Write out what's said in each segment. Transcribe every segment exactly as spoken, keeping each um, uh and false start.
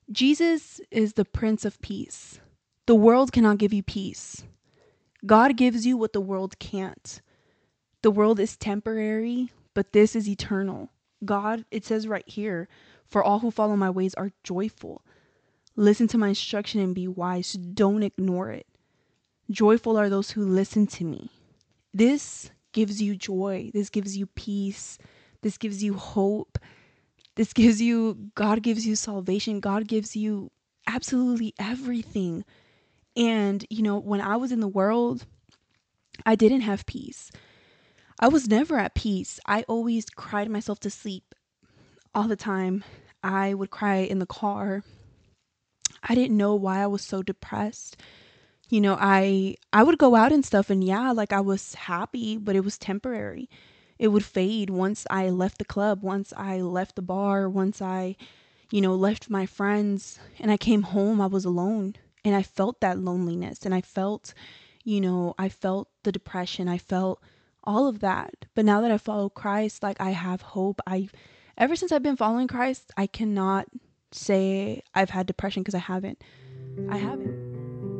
Jesus is the Prince of Peace. The world cannot give you peace. God gives you what the world can't. The world is temporary, but this is eternal. God, it says right here, for all who follow my ways are joyful. Listen to my instruction and be wise. Don't ignore it. Joyful are those who listen to me. This gives you joy. This gives you peace. This gives you hope. This gives you, God gives you salvation. God gives you absolutely everything. And, you know, when I was in the world, I didn't have peace. I was never at peace. I always cried myself to sleep all the time. I would cry in the car. I didn't know why I was so depressed. You know, I I would go out and stuff, and yeah, like I was happy, but it was temporary. It would fade once I left the club, once I left the bar, once I, you know, left my friends and I came home, I was alone, and I felt that loneliness, and I felt, you know, I felt the depression. I felt all of that. But now that I follow Christ, like I have hope. I ever since I've been following Christ, I cannot say I've had depression because I haven't. I haven't.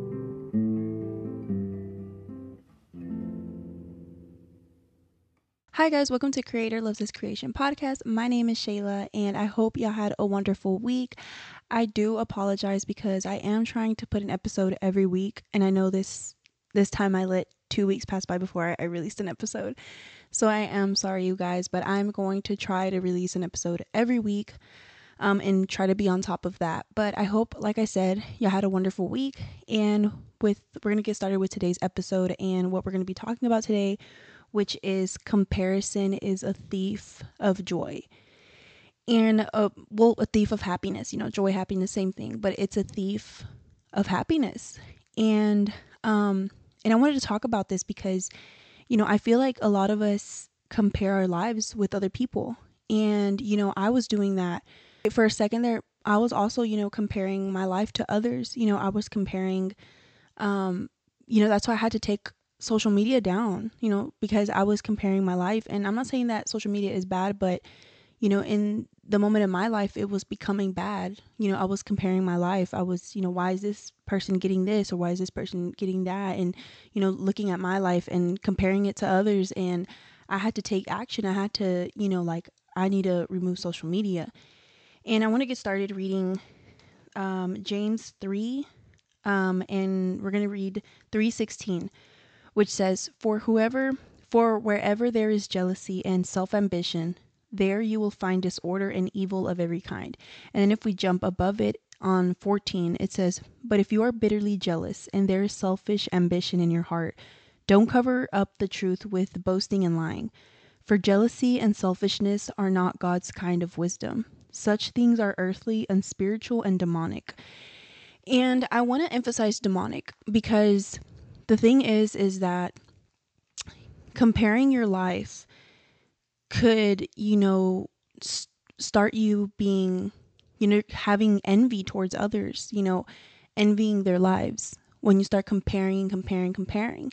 Hi guys, welcome to Creator Loves His Creation podcast. My name is Shayla and I hope y'all had a wonderful week. I do apologize because I am trying to put an episode every week, and I know this this time I let two weeks pass by before I, I released an episode. So I am sorry you guys, but I'm going to try to release an episode every week um, and try to be on top of that. But I hope, like I said, y'all had a wonderful week, and with we're going to get started with today's episode and what we're going to be talking about today, which is comparison is a thief of joy. And a, well, a thief of happiness, you know, joy, happiness, same thing, but it's a thief of happiness. And, um, and I wanted to talk about this because, you know, I feel like a lot of us compare our lives with other people. And, you know, I was doing that for a second there. I was also, you know, comparing my life to others. You know, I was comparing, um, you know, that's why I had to take social media down, you know, because I was comparing my life. And I'm not saying that social media is bad, but, you know, in the moment in my life, it was becoming bad. You know, I was comparing my life. I was, you know, why is this person getting this, or why is this person getting that? And, you know, looking at my life and comparing it to others. And I had to take action. I had to, you know, like, I need to remove social media. And I want to get started reading um, James three. Um, and we're going to read three sixteen, which says, For whoever, for wherever there is jealousy and self-ambition, there you will find disorder and evil of every kind. And then if we jump above it on fourteen, it says, But if you are bitterly jealous and there is selfish ambition in your heart, don't cover up the truth with boasting and lying. For jealousy and selfishness are not God's kind of wisdom. Such things are earthly, unspiritual, and demonic. And I want to emphasize demonic because the thing is, is that comparing your life could, you know, s- start you being, you know, having envy towards others, you know, envying their lives when you start comparing, comparing, comparing.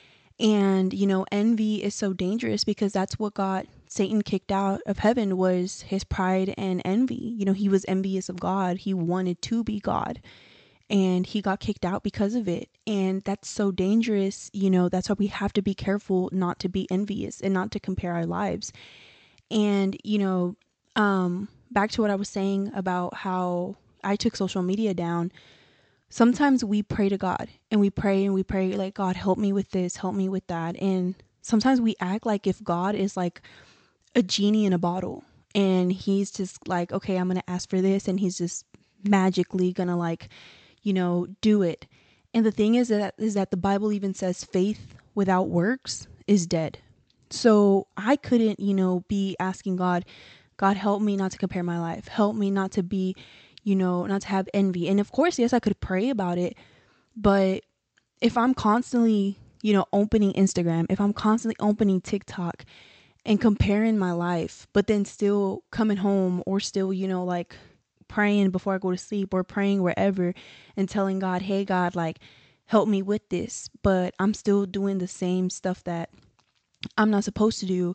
And, you know, envy is so dangerous because that's what got Satan kicked out of heaven, was his pride and envy. You know, he was envious of God. He wanted to be God, and he got kicked out because of it. And that's so dangerous. You know, that's why we have to be careful not to be envious and not to compare our lives. And, you know, um, back to what I was saying about how I took social media down. Sometimes we pray to God and we pray and we pray like, God, help me with this, help me with that. And sometimes we act like if God is like a genie in a bottle and he's just like, okay, I'm going to ask for this, and he's just magically going to, like, you know, do it. And the thing is that is that the Bible even says faith without works is dead. So I couldn't, you know, be asking God, God, help me not to compare my life. Help me not to be, you know, not to have envy. And of course, yes, I could pray about it. But if I'm constantly, you know, opening Instagram, if I'm constantly opening TikTok and comparing my life, but then still coming home or still, you know, like praying before I go to sleep or praying wherever and telling God, hey, God, like, help me with this, but I'm still doing the same stuff that I'm not supposed to do,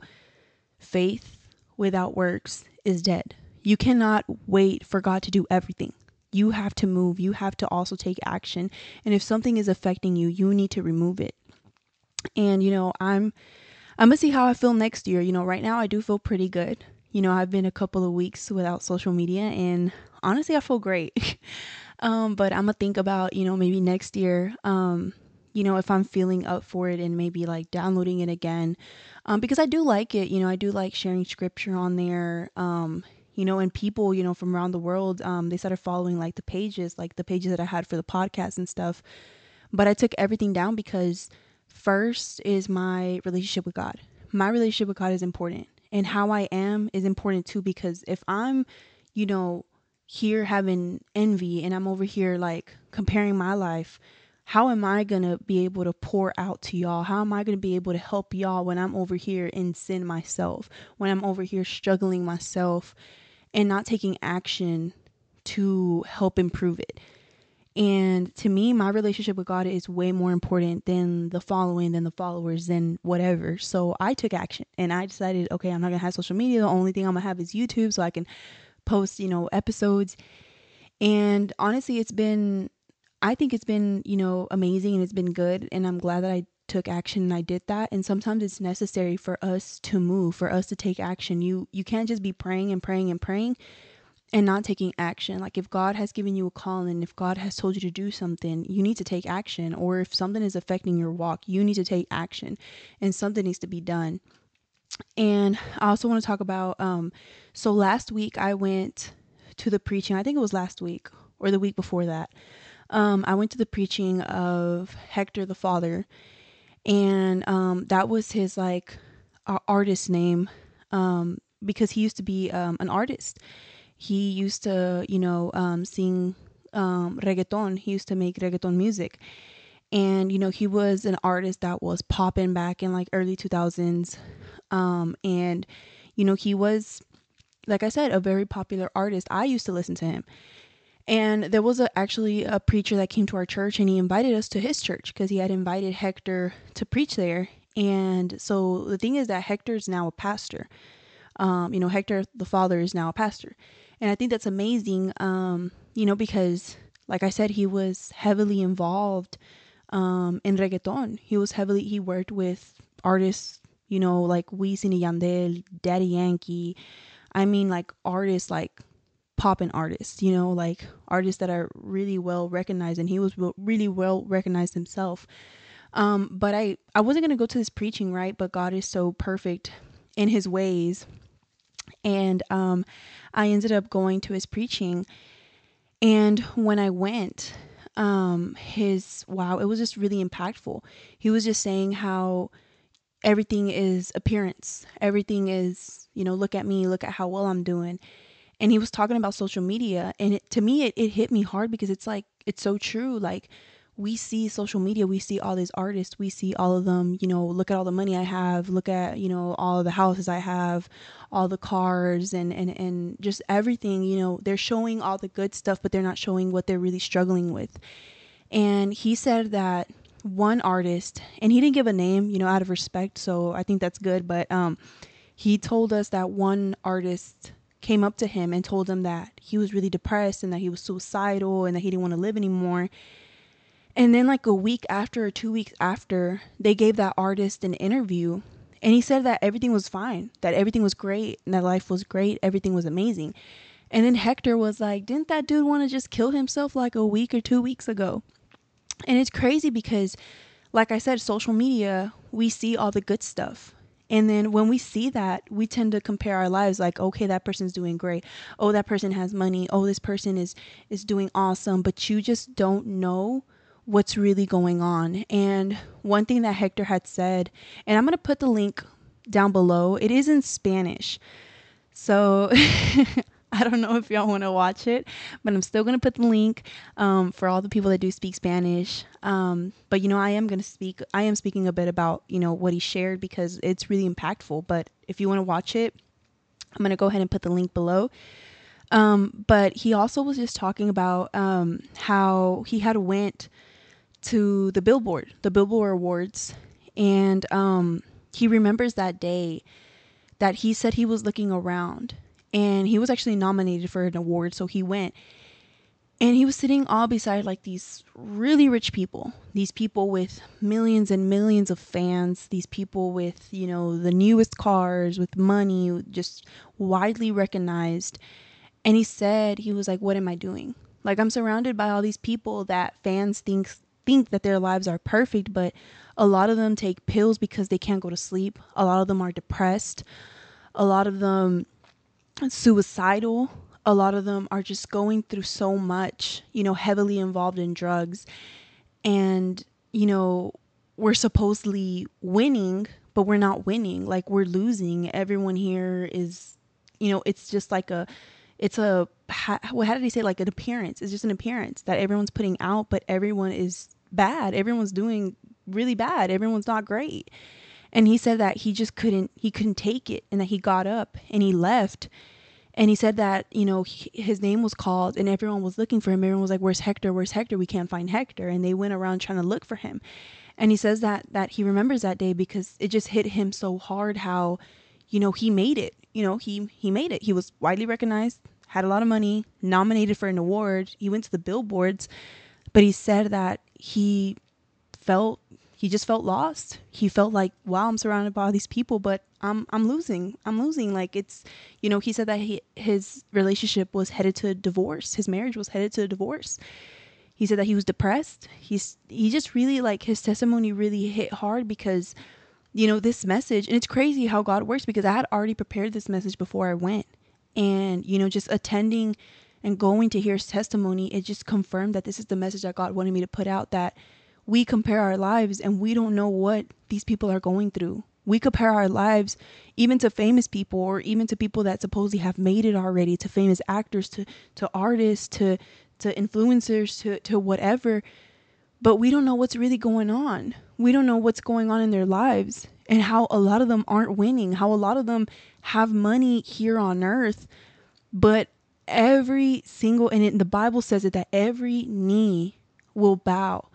faith without works is dead. You cannot wait for God to do everything. you have to move. You have to also take action. And if something is affecting you, you need to remove it. And, you know, I'm, I'm gonna see how I feel next year. You know, right now I do feel pretty good. You know, I've been a couple of weeks without social media and honestly, I feel great. um, but I'm gonna think about, you know, maybe next year, um, you know, if I'm feeling up for it and maybe like downloading it again. Um, because I do like it, you know, I do like sharing scripture on there. Um, you know, and people, you know, from around the world, um, they started following like the pages, like the pages that I had for the podcast and stuff. But I took everything down because first is my relationship with God. My relationship with God is important. And how I am is important too, because if I'm, you know, here having envy and I'm over here like comparing my life, how am I going to be able to pour out to y'all? How am I going to be able to help y'all when I'm over here in sin myself, when I'm over here struggling myself and not taking action to help improve it? And to me, my relationship with God is way more important than the following, than the followers, than whatever. So I took action and I decided, okay, I'm not going to have social media. The only thing I'm going to have is YouTube so I can post, you know, episodes. And honestly, it's been, I think it's been, you know, amazing and it's been good. And I'm glad that I took action and I did that. And sometimes it's necessary for us to move, for us to take action. You, you can't just be praying and praying and praying and not taking action. Like if God has given you a call and if God has told you to do something, you need to take action. Or if something is affecting your walk, you need to take action and something needs to be done. And I also want to talk about, um, so last week I went to the preaching. I think it was last week or the week before that. Um, I went to the preaching of Hector the Father, and um, that was his like uh, artist name, um, because he used to be um, an artist. He used to, you know, um, sing um, reggaeton. He used to make reggaeton music. And, you know, he was an artist that was popping back in like early two thousands. Um, and, you know, he was, like I said, a very popular artist. I used to listen to him. And there was a, actually a preacher that came to our church and he invited us to his church because he had invited Hector to preach there. And so the thing is that Hector is now a pastor. Um, you know, Hector, the father, is now a pastor. And I think that's amazing, um, you know, because like I said, he was heavily involved um, in reggaeton. He was heavily, he worked with artists, you know, like Wisin y Yandel, Daddy Yankee. I mean, like artists, like poppin' artists, you know, like artists that are really well recognized. And he was really well recognized himself. Um, but I, I wasn't going to go to this preaching, right? But God is so perfect in his ways. And um, I ended up going to his preaching. And when I went, um, his, wow, it was just really impactful. He was just saying how everything is appearance. Everything is, you know, look at me, look at how well I'm doing. And he was talking about social media. And it, to me, it, it hit me hard because it's like, it's so true. Like, we see social media, we see all these artists, we see all of them, you know, look at all the money I have, look at, you know, all the houses I have, all the cars and, and, and just everything, you know, they're showing all the good stuff, but they're not showing what they're really struggling with. And he said that one artist, and he didn't give a name, you know, out of respect. So I think that's good. But um, he told us that one artist came up to him and told him that he was really depressed and that he was suicidal and that he didn't want to live anymore. And then like a week after or two weeks after, they gave that artist an interview and he said that everything was fine, that everything was great and that life was great. Everything was amazing. And then Hector was like, didn't that dude want to just kill himself like a week or two weeks ago? And it's crazy because, like I said, social media, we see all the good stuff. And then when we see that, we tend to compare our lives like, okay, that person's doing great. Oh, that person has money. Oh, this person is, is doing awesome. But you just don't know what's really going on. And one thing that Hector had said, and I'm going to put the link down below. It is in Spanish. So I don't know if y'all want to watch it, but I'm still going to put the link um, for all the people that do speak Spanish. Um, but, you know, I am going to speak, I am speaking a bit about, you know, what he shared because it's really impactful. But if you want to watch it, I'm going to go ahead and put the link below. Um, but he also was just talking about um, how he had went to the Billboard, the Billboard Awards. And um, he remembers that day that he said he was looking around and he was actually nominated for an award. So he went And he was sitting all beside like these really rich people, these people with millions and millions of fans, these people with, you know, the newest cars, with money, just widely recognized. And he said, he was like, what am I doing? Like, I'm surrounded by all these people that fans think think that their lives are perfect, but a lot of them take pills because they can't go to sleep. A lot of them are depressed. A lot of them suicidal. A lot of them are just going through so much, you know, heavily involved in drugs. And, you know, we're supposedly winning, but we're not winning. Like, we're losing. Everyone here is, you know, it's just like a, it's a, how, how did he say, like an appearance? It's just an appearance that everyone's putting out, but everyone is bad. Everyone's doing really bad. Everyone's not great. And he said that he just couldn't, he couldn't take it, and that he got up and he left. And he said that, you know, he, his name was called and everyone was looking for him. Everyone was like, where's Hector? Where's Hector? We can't find Hector. And they went around trying to look for him. And he says that, that he remembers that day because it just hit him so hard how, you know, he made it. You know, he, he made it. He was widely recognized, had a lot of money, nominated for an award. He went to the billboards, but he said that he felt, he just felt lost. He felt like, wow, I'm surrounded by all these people, but I'm, I'm losing. I'm losing. Like, it's, you know, he said that he, his relationship was headed to divorce. His marriage was headed to divorce. He said that he was depressed. He's, he just really, like, his testimony really hit hard because, you know, this message, and it's crazy how God works because I had already prepared this message before I went. And, you know, just attending and going to hear his testimony, it just confirmed that this is the message that God wanted me to put out, that we compare our lives and we don't know what these people are going through. We compare our lives even to famous people, or even to people that supposedly have made it already, to famous actors, to, to artists, to, to influencers, to, to whatever. But we don't know what's really going on. We don't know what's going on in their lives, and how a lot of them aren't winning, how a lot of them have money here on earth, but every single, and it, the Bible says it, that every knee will bow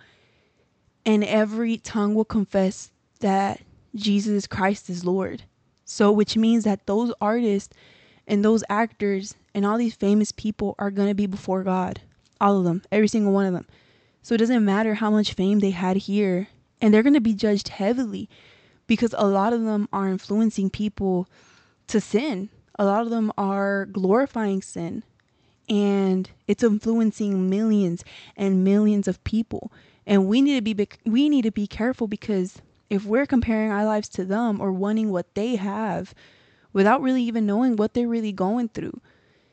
and every tongue will confess that Jesus Christ is Lord. So, which means that those artists and those actors and all these famous people are going to be before God. All of them, every single one of them. So it doesn't matter how much fame they had here, and they're going to be judged heavily because a lot of them are influencing people to sin. A lot of them are glorifying sin, and it's influencing millions and millions of people. And we need to be we need to be careful, because if we're comparing our lives to them or wanting what they have without really even knowing what they're really going through.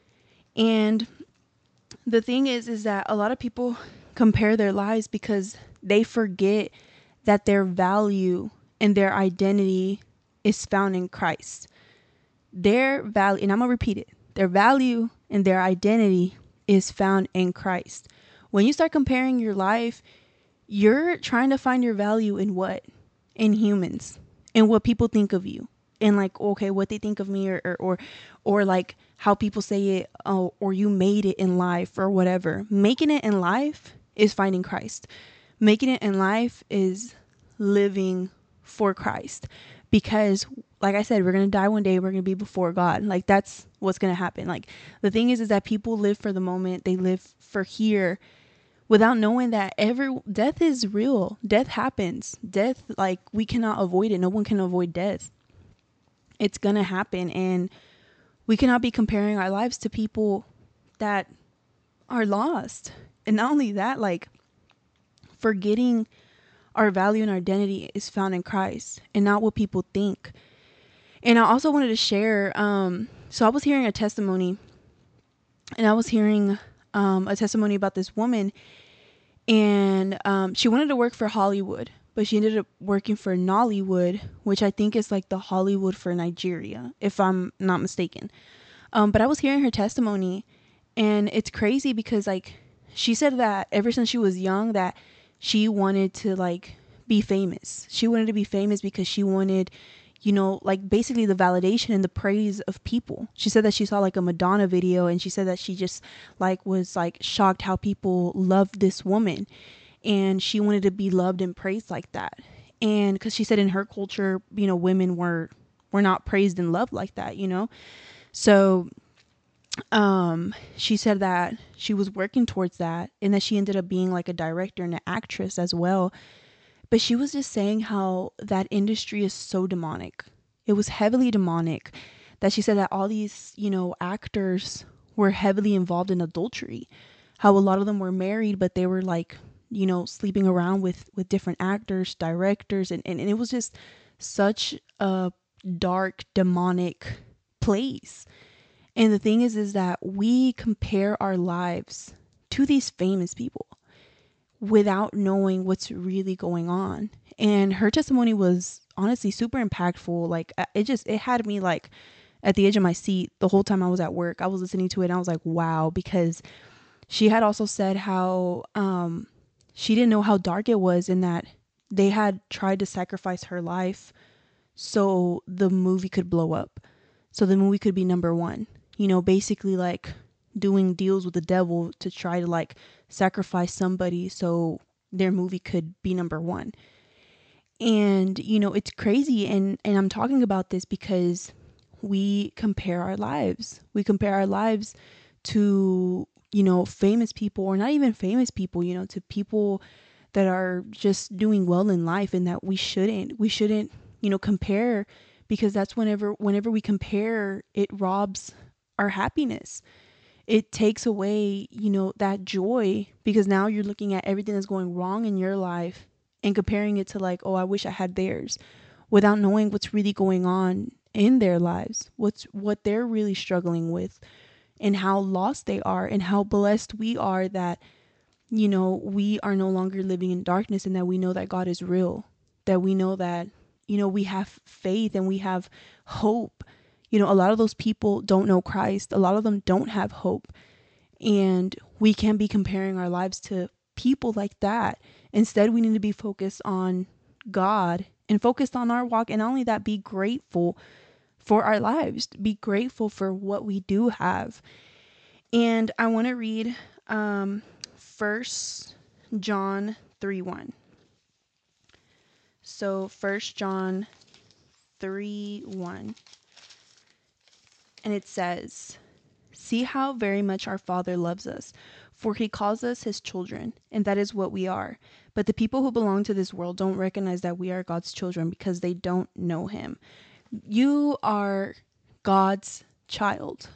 And the thing is, is that a lot of people compare their lives because they forget that their value and their identity is found in Christ. Their value, and I'm going to repeat it, their value and their identity is found in Christ. When you start comparing your life, you're trying to find your value in what? In humans, in what people think of you, and like, okay, what they think of me, or, or, or, or like how people say it, oh, or you made it in life or whatever. Making it in life is finding Christ. Making it in life is living for Christ, because like I said, we're going to die one day. We're going to be before God. Like, that's what's going to happen. Like, the thing is, is that people live for the moment. They live for here, without knowing that every death is real. Death happens. Death, like, we cannot avoid it. No one can avoid death. It's going to happen. And we cannot be comparing our lives to people that are lost. And not only that, like, forgetting our value and our identity is found in Christ and not what people think. And I also wanted to share, um, so I was hearing a testimony, and I was hearing um, a testimony about this woman, and um, she wanted to work for Hollywood, but she ended up working for Nollywood, which I think is like the Hollywood for Nigeria, if I'm not mistaken. Um, but I was hearing her testimony, and it's crazy because, like, she said that ever since she was young, that she wanted to, like, be famous. She wanted to be famous because she wanted, you know, like, basically the validation and the praise of people. She said that she saw like a Madonna video, and she said that she just like was like shocked how people loved this woman, and she wanted to be loved and praised like that. And because she said in her culture, you know, women were were not praised and loved like that, you know. So um she said that she was working towards that, and that she ended up being like a director and an actress as well. But she was just saying how that industry is so demonic. It was heavily demonic, that she said that all these, you know, actors were heavily involved in adultery. How a lot of them were married, but they were like, you know, sleeping around with with different actors, directors, and, and, and it was just such a dark, demonic place. And the thing is, is that we compare our lives to these famous people without knowing what's really going on. And her testimony was honestly super impactful. Like it just, it had me like at the edge of my seat the whole time I was at work. I was listening to it and I was like, wow, because she had also said how um, she didn't know how dark it was, in that they had tried to sacrifice her life so the movie could blow up, so the movie could be number one. You know, basically like doing deals with the devil to try to like sacrifice somebody so their movie could be number one. And, you know, it's crazy. And, and I'm talking about this because we compare our lives. We compare our lives to, you know, famous people, or not even famous people, you know, to people that are just doing well in life, and that we shouldn't, we shouldn't, you know, compare, because that's whenever, whenever we compare, it robs our happiness. It takes away, you know, that joy, because now you're looking at everything that's going wrong in your life and comparing it to like, oh, I wish I had theirs, without knowing what's really going on in their lives, what's what they're really struggling with, and how lost they are, and how blessed we are that, you know, we are no longer living in darkness, and that we know that God is real, that we know that, you know, we have faith and we have hope. You know, a lot of those people don't know Christ. A lot of them don't have hope. And we can't be comparing our lives to people like that. Instead, we need to be focused on God and focused on our walk. And not only that, be grateful for our lives, be grateful for what we do have. And I want to read um, First John three one. So First John three one. And it says, "See how very much our Father loves us, for he calls us his children, and that is what we are. But the people who belong to this world don't recognize that we are God's children because they don't know him." You are God's child.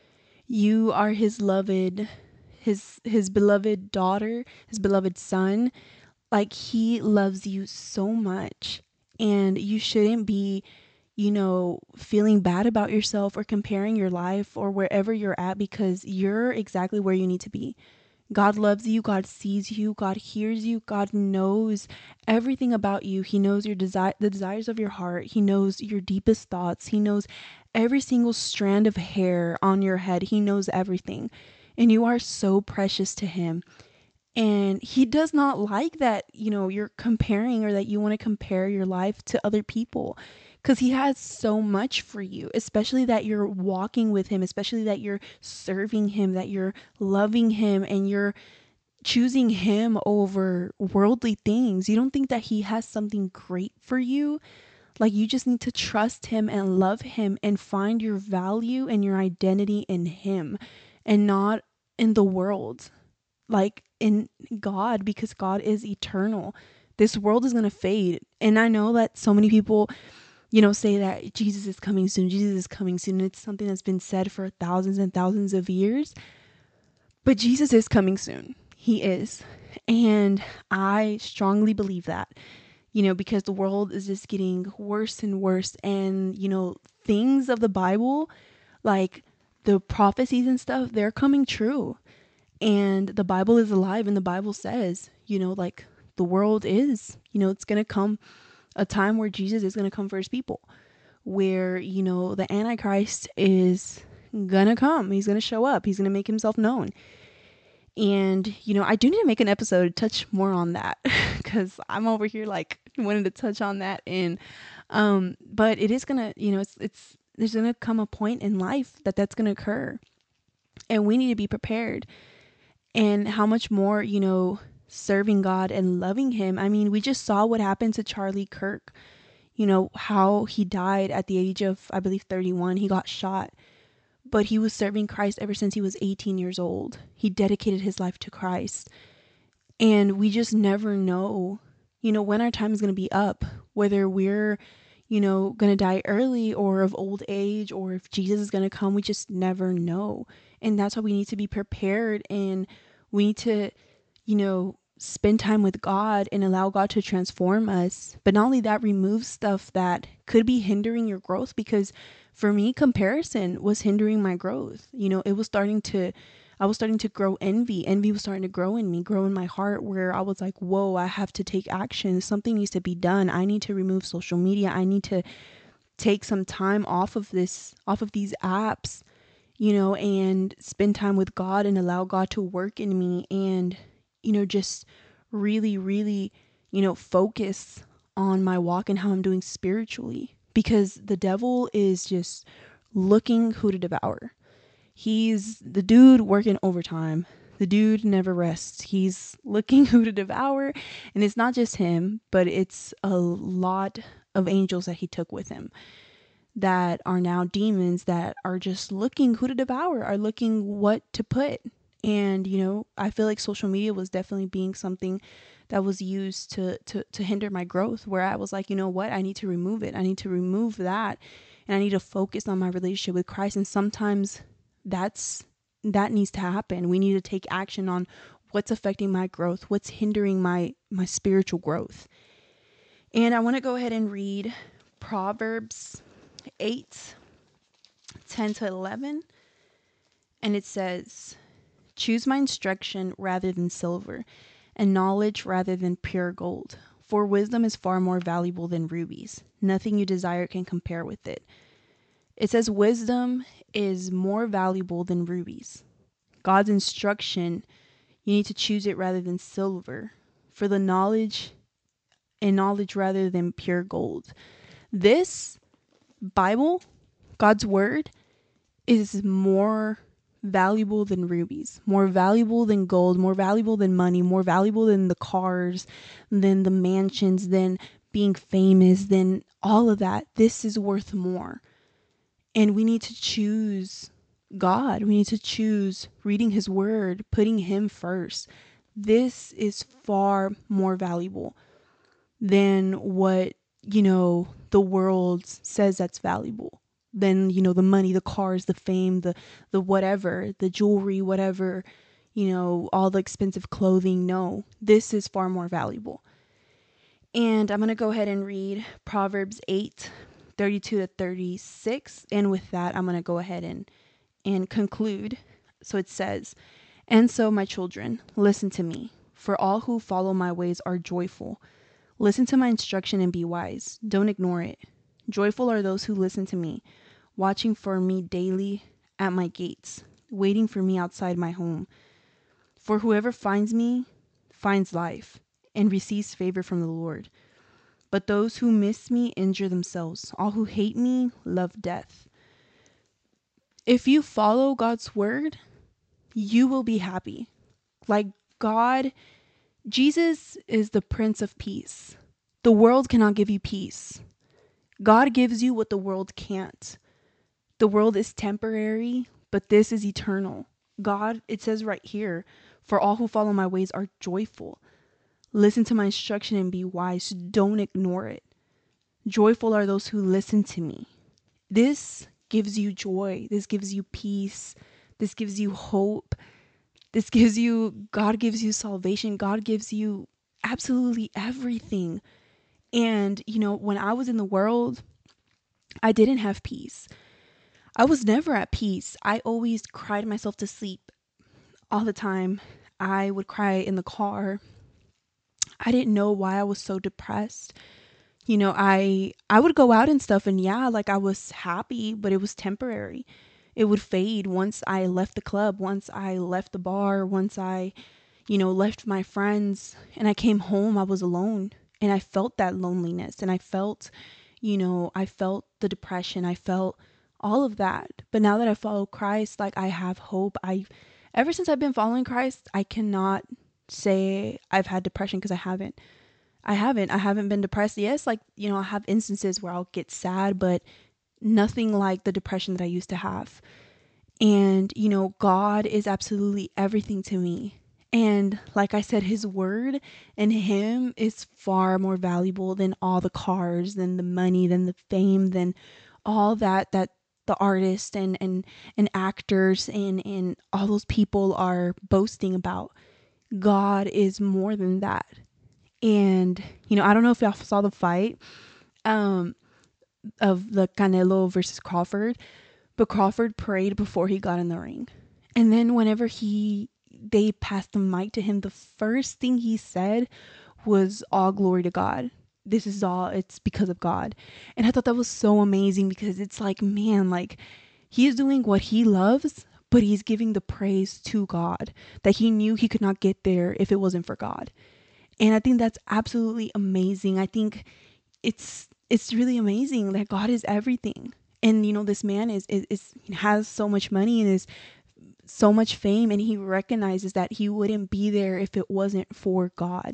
You are his loved, his his beloved daughter, his beloved son. Like, he loves you so much, and you shouldn't be, you know, feeling bad about yourself or comparing your life or wherever you're at, because you're exactly where you need to be. God loves you. God sees you. God hears you. God knows everything about you. He knows your desire, the desires of your heart. He knows your deepest thoughts. He knows every single strand of hair on your head. He knows everything. And you are so precious to him. And he does not like that, you know, you're comparing, or that you want to compare your life to other people, because he has so much for you, especially that you're walking with him, especially that you're serving him, that you're loving him, and you're choosing him over worldly things. You don't think that he has something great for you? Like, you just need to trust him and love him and find your value and your identity in him, and not in the world. Like, in God, because God is eternal. This world is going to fade. And I know that so many people, you know, say that Jesus is coming soon. Jesus is coming soon. It's something that's been said for thousands and thousands of years. But Jesus is coming soon. He is. And I strongly believe that, you know, because the world is just getting worse and worse. And, you know, things of the Bible, like the prophecies and stuff, they're coming true. And the Bible is alive, and the Bible says, you know, like, the world is, you know, it's going to come a time where Jesus is going to come for his people, where, you know, the Antichrist is going to come. He's going to show up. He's going to make himself known. And, you know, I do need to make an episode to touch more on that, because I'm over here like wanting to touch on that. And, um, but it is going to, you know, it's, it's, there's going to come a point in life that that's going to occur, and we need to be prepared. And how much more, you know, serving God and loving him. I mean, we just saw what happened to Charlie Kirk, you know, how he died at the age of, I believe, thirty-one. He got shot. but he was serving Christ ever since he was eighteen years old. He dedicated his life to Christ. And we just never know, you know, when our time is going to be up, whether we're, you know, going to die early or of old age, or if Jesus is going to come. We just never know. And that's why we need to be prepared, and we need to, you know, spend time with God and allow God to transform us. But not only that, remove stuff that could be hindering your growth, because for me, comparison was hindering my growth. You know, it was starting to, I was starting to grow envy. Envy was starting to grow in me, grow in my heart, where I was like, whoa, I have to take action. Something needs to be done. I need to remove social media. I need to take some time off of this, off of these apps, you know, and spend time with God and allow God to work in me, and, you know, just really, really, you know, focus on my walk and how I'm doing spiritually, because the devil is just looking who to devour. He's the dude working overtime. The dude never rests. He's looking who to devour. And it's not just him, but it's a lot of angels that he took with him that are now demons, that are just looking who to devour, are looking what to put. And, you know, I feel like social media was definitely being something that was used to, to, to hinder my growth, where I was like, you know what, I need to remove it. I need to remove that. And I need to focus on my relationship with Christ. And sometimes that's, that needs to happen. We need to take action on what's affecting my growth, what's hindering my, my spiritual growth. And I want to go ahead and read Proverbs eight, ten to eleven. And it says, choose my instruction rather than silver, and knowledge rather than pure gold. For wisdom is far more valuable than rubies. Nothing you desire can compare with it. It says wisdom is more valuable than rubies. God's instruction, you need to choose it rather than silver. For the knowledge, and knowledge rather than pure gold. This Bible, God's word, is more valuable than rubies, more valuable than gold, more valuable than money, more valuable than the cars, than the mansions, than being famous, than all of that. This is worth more. And we need to choose God. We need to choose reading his word, putting him first. This is far more valuable than what, you know, the world says that's valuable. Than, you know, the money, the cars, the fame, the, the whatever, the jewelry, whatever, you know, all the expensive clothing. No, this is far more valuable. And I'm going to go ahead and read Proverbs eight, thirty-two to thirty-six. And with that, I'm going to go ahead and, and conclude. So it says, and so, my children, listen to me, for all who follow my ways are joyful. Listen to my instruction and be wise. Don't ignore it. Joyful are those who listen to me, watching for me daily at my gates, waiting for me outside my home. For whoever finds me finds life and receives favor from the Lord. But those who miss me injure themselves. All who hate me love death. If you follow God's word, you will be happy. Like God, Jesus is the Prince of Peace. The world cannot give you peace. God gives you what the world can't. The world is temporary, but this is eternal. God, it says right here, for all who follow my ways are joyful. Listen to my instruction and be wise. Don't ignore it. Joyful are those who listen to me. This gives you joy. This gives you peace. This gives you hope. This gives you, God gives you salvation. God gives you absolutely everything. And, you know, when I was in the world, I didn't have peace. I was never at peace. I always cried myself to sleep all the time. I would cry in the car. I didn't know why I was so depressed. You know, I I would go out and stuff, and yeah, like I was happy, but it was temporary. It would fade once I left the club, once I left the bar, once I, you know, left my friends and I came home, I was alone, and I felt that loneliness, and I felt, you know, I felt the depression. I felt all of that. But now that I follow Christ, like I have hope. I, ever since I've been following Christ, I cannot say I've had depression, because I haven't. I haven't. I haven't been depressed. Yes, like, you know, I have instances where I'll get sad, but nothing like the depression that I used to have. And, you know, God is absolutely everything to me. And like I said, his word and him is far more valuable than all the cars, than the money, than the fame, than all that that the artists and and and actors and and all those people are boasting about. God is more than that. And, you know, I don't know if y'all saw the fight um of the Canelo versus Crawford, but Crawford prayed before he got in the ring. And then whenever he they passed the mic to him, the first thing he said was, all glory to God. This is all, it's because of God. And I thought that was so amazing, because it's like, man, like he's doing what he loves, but he's giving the praise to God, that he knew he could not get there if it wasn't for God. And I think that's absolutely amazing. I think it's it's really amazing that God is everything. And you know, this man is, is is has so much money and is so much fame, and he recognizes that he wouldn't be there if it wasn't for God.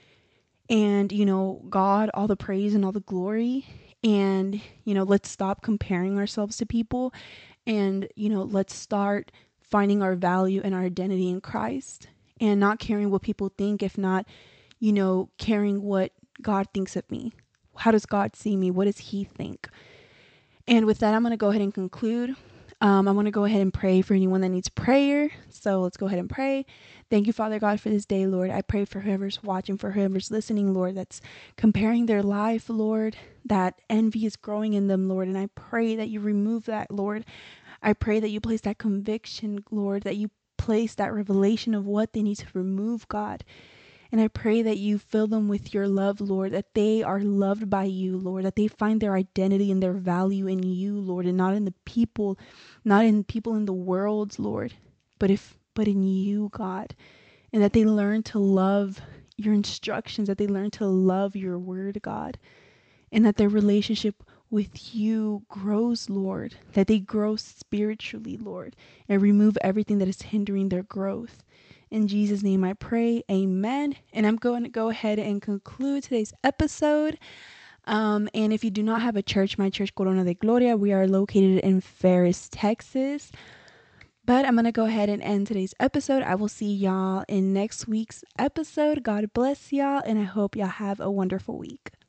And you know, God, all the praise and all the glory. And you know, let's stop comparing ourselves to people, and you know, let's start finding our value and our identity in Christ, and not caring what people think, if not, you know, caring what God thinks of me. How does God see me? What does he think? And with that, I'm going to go ahead and conclude. Um, I want to go ahead and pray for anyone that needs prayer. So let's go ahead and pray. Thank you, Father God, for this day, Lord. I pray for whoever's watching, for whoever's listening, Lord, that's comparing their life, Lord, that envy is growing in them, Lord. And I pray that you remove that, Lord. I pray that you place that conviction, Lord, that you place that revelation of what they need to remove, God. And I pray that you fill them with your love, Lord, that they are loved by you, Lord, that they find their identity and their value in you, Lord, and not in the people, not in people in the world, Lord, but if but in you, God. And that they learn to love your instructions, that they learn to love your word, God. And that their relationship with you grows, Lord, that they grow spiritually, Lord, and remove everything that is hindering their growth. In Jesus' name I pray, amen. And I'm going to go ahead and conclude today's episode. Um, and if you do not have a church, my church, Corona de Gloria, we are located in Ferris, Texas. But I'm going to go ahead and end today's episode. I will see y'all in next week's episode. God bless y'all, and I hope y'all have a wonderful week.